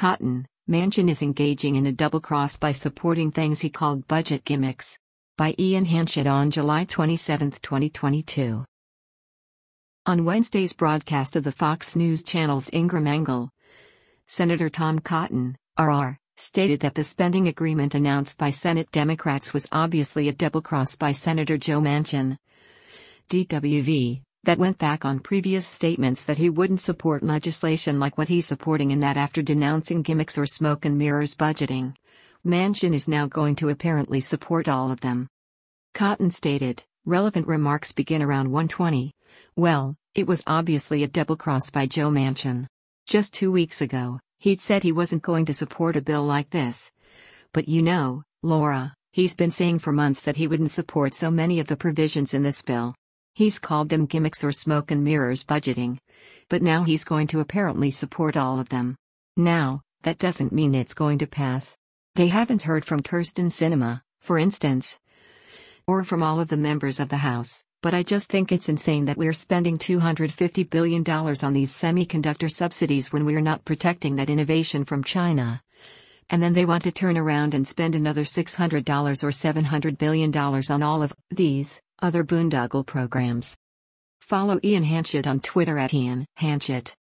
Cotton, Manchin is engaging in a double cross by supporting things he called budget gimmicks. By Ian Hanchett on July 27, 2022. On Wednesday's broadcast of the Fox News Channel's Ingram Angle, Senator Tom Cotton, RR, stated that the spending agreement announced by Senate Democrats was obviously a double cross by Senator Joe Manchin, DWV, that went back on previous statements that he wouldn't support legislation like what he's supporting, and that after denouncing gimmicks or smoke and mirrors budgeting, Manchin is now going to apparently support all of them. Cotton stated, relevant remarks begin around 1:20. Well, it was obviously a double cross by Joe Manchin. Just 2 weeks ago, he'd said he wasn't going to support a bill like this. But you know, Laura, he's been saying for months that he wouldn't support so many of the provisions in this bill. He's called them gimmicks or smoke and mirrors budgeting. But now he's going to apparently support all of them. Now, that doesn't mean it's going to pass. They haven't heard from Kyrsten Sinema, for instance, or from all of the members of the House, but I just think it's insane that we're spending $250 billion on these semiconductor subsidies when we're not protecting that innovation from China. And then they want to turn around and spend another $600 or $700 billion on all of these other boondoggle programs. Follow Ian Hanchett on Twitter at Ian Hanchett.